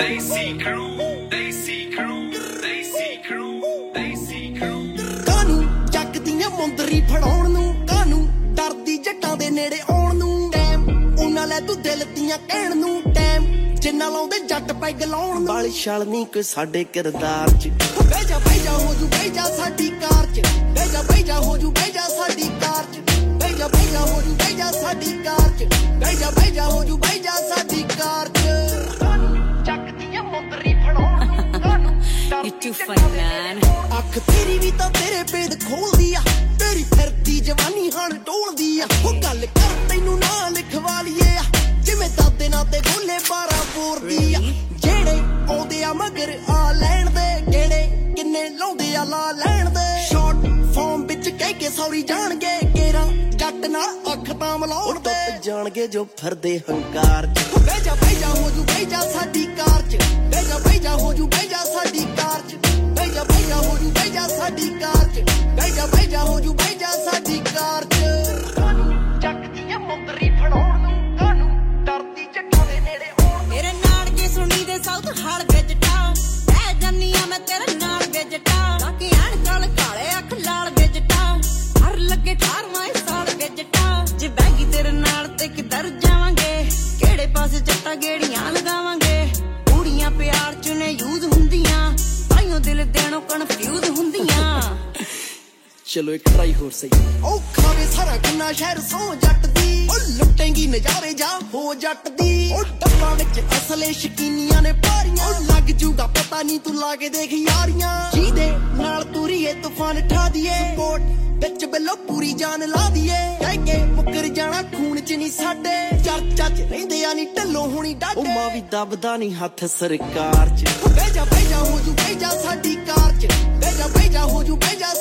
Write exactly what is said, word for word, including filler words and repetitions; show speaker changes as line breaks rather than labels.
Desi crew, Desi crew, Desi crew, Desi crew.
ਕਾਨੂੰ ਚੱਕਦੀਆਂ ਮੁੰਦਰੀ ਫੜਾਉਣ ਨੂੰ, ਕਾਨੂੰ ਡਰਦੀ ਜੱਟਾਂ ਦੇ ਨੇੜੇ ਆਉਣ ਨੂੰ। ਟਾਈਮ ਉਹਨਾਂ ਲੈ ਤੂੰ ਦਿਲ ਦੀਆਂ ਕਹਿਣ ਨੂੰ, ਟਾਈਮ ਜਿੰਨਾ ਲਾਉਂਦੇ ਜੱਟ ਪੈਗ ਲਾਉਣ ਨੂੰ। ਬਾਲ ਛਲ ਨਹੀਂ ਕੋਈ ਸਾਡੇ ਕਿਰਦਾਰ ਚ, ਬਹਿ ਜਾ ਬਹਿ ਜਾ ਹੋ ਜੂ ਬਹਿ ਜਾ ਸਾਡੀ ਕਾਰ ਚ, ਬਹਿ ਜਾ ਬਹਿ ਜਾ ਹੋ ਜੂ ਬਹਿ ਜਾ ਸਾਡੀ ਕਾਰ ਚ, ਬਹਿ ਜਾ ਬਹਿ ਜਾ ਹੋ ਜੂ ਬਹਿ ਜਾ ਸਾਡੀ ਕਾਰ ਚ, ਬਹਿ ਜਾ ਬਹਿ ਜਾ ਹੋ ਜੂ ਬਹਿ ਜਾ ਸਾਡੀ ਕਾਰ ਚ। ਚੱਕਦੀਆਂ ਮੁੰਦਰੀ ਫੜਾਉਣ ਨੂੰ, ਕਾਨੂੰ
You're too funny, man.
ਅੱਖ ਤੇਰੀ ਵੀ ਤਾਂ ਤੇਰੇ ਭੇਦ ਖੋਲਦੀ ਆ, ਤੇਰੀ ਫਿਰਦੀ ਜਵਾਨੀ ਹਣ ਟੋਲਦੀ ਆ। ਉਹ ਗੱਲ ਕਰ ਤੈਨੂੰ ਨਾ ਲਿਖਵਾ ਲਈਏ ਆ, ਜਿਵੇਂ ਦਾਦੇ ਨਾਲ ਤੇ ਬੋਲੇ ਬਾਰਾਂ ਬੋਰਦੀ ਆ। ਜਿਹੜੇ ਆਉਂਦੇ ਆ ਮਗਰ ਆ ਲੈਣ ਦੇ, ਕਿਹੜੇ ਕਿੰਨੇ ਲਾਉਂਦੇ ਆ ਲਾ ਲੈਣ ਦੇ। ਸ਼ਾਰਟ ਫਾਰਮ ਵਿੱਚ ਕਹਿ ਕੇ ਸੌਰੀ ਜਾਣਗੇ, ਕੇਰਾ ਜੱਟ ਨਾਲ ਅੱਖ ਤਾਂ ਮਲਾਉਣ ਦੇ ਜਾਣਗੇ ਜੋ ਫਿਰਦੇ ਹੰਕਾਰ ਚ। ਬਹਿ ਜਾ ਬਹਿ ਜਾ ਹੋ ਜੂ ਬਹਿ ਜਾ ਸਾਡੀ ਕਾਰ ਚ, ਬਹਿ ਜਾ ਬਹਿ ਜਾ ਹੋ ਜੂ ਬਹਿ ਜਾ ਸਾਡੀ ਕਾਰ ਚ, ਬਹਿ ਜਾ ਬਹਿ ਜਾ ਹੋ ਜੂ ਬਹਿ ਜਾ ਸਾਡੀ ਕਾਰ ਚ, ਬਹਿ ਜਾ ਬਹਿ ਜਾ ਹੋ ਜੂ ਬਹਿ ਜਾ ਸਾਡੀ ਕਾਰ ਚ। ਚੱਕਦੀਆਂ ਮੁੰਦਰੀ ਫੜਾਉਣ ਨੂੰ, ਕਾਨੂੰ ਡਰਦੀ ਜੱਟਾਂ ਦੇ ਨੇੜੇ ਆਉਣ ਨੂੰ।
ਮੇਰੇ ਨਾਨਕੇ ਸੁਣੀ ਦੇ ਸਾਊਥ ਹਾਲ ਵਿੱਚ ਟਾਉ, ਰਹਿ ਜਾਨੀ ਆ ਮੈਂ ਤੇਰੇ ਨਾਲ ਵਿੱਚ ਟਾਉ। ਬਾਕੀ ਅਣਕਲ ਕਾਲੇ ਅੱਖ ਲਾਲ ਵਿੱਚ ਟਾਉ, ਹਰ ਲੱਗੇ ਅਠਾਰਵਾਂ ਸਾਲ ਵਿੱਚ ਟਾਉ। ਜੇ ਬੈਗੀ ਤੇਰੇ ਨਾਲ ਤੇ ਕਿੱਧਰ ਜਾਵਾਂਗੇ, ਕਿਹੜੇ ਪਾਸੇ ਜੱਟਾਂ ਗੇੜੀਆਂ ਲਗਾਵਾਂਗੇ। ਕੁੜੀਆਂ ਪਿਆਰ ਚ ਨੇ ਯੂਜ਼ ਹੁੰਦੀਆਂ, ਤਾਈਓ ਦਿਲ ਦੇਣੋਂ ਕਨਫਿਊਜ਼ ਹੁੰਦੀਆਂ।
ਚਲੋ ਇੱਕ ਟਰਾਈ ਹੋਰ ਸਹੀ। ਉਹ ਖਾਵੇ ਸਾਰਾ ਕਿੰਨਾ ਸ਼ਹਿਰ ਸੋ ਜੱਟ ਦੀ, ਉਹ ਲੁੱਟੇਂਗੀ ਨਜ਼ਾਰੇ ਜਾ ਹੋ ਜੱਟ ਦੀ। ਉਹ ਡੱਬਾ ਵਿੱਚ ਅਸਲੇ ਸ਼ਕੀਨੀਆਂ ਨੇ ਪਾਰੀਆਂ, ਉਹ ਲੱਗ ਜੂਗਾ ਪਤਾ ਨਹੀਂ ਤੂੰ ਲਾ ਕੇ ਦੇਖ ਯਾਰੀਆਂ। ਜਿਹਦੇ ਨਾਲ ਤੁਰੀਏ ਤੂਫਾਨ ਠਾ ਦੀਏ, ਕੋਟ ਵਿੱਚ ਬਿੱਲੋ ਪੂਰੀ ਜਾਨ ਲਾ ਦੀਏ। ਕਹਿ ਕੇ ਮੁੱਕਰ ਜਾਣਾ ਖੂਨ ਚ ਨਹੀਂ ਸਾਡੇ, ਚਰਚਾ ਚ ਰਹਿੰਦੇ ਆ ਨੀ ਢੱਲੋਂ ਹੋਣੀ ਡਾਡੇ। ਉਹ ਮਾਂ ਵੀ ਦੱਬਦਾ ਨਹੀਂ ਹੱਥ ਸਰਕਾਰ ਚ। ਬਹਿ ਜਾ ਬਹਿ ਜਾ ਹੋ ਜੂ ਬਹਿ ਜਾ ਸਾਡੀ ਕਾਰ ਚ, ਬਹਿ ਜਾ ਬਹਿ ਜਾ ਹੋ ਜੂ ਬਹਿ ਜਾ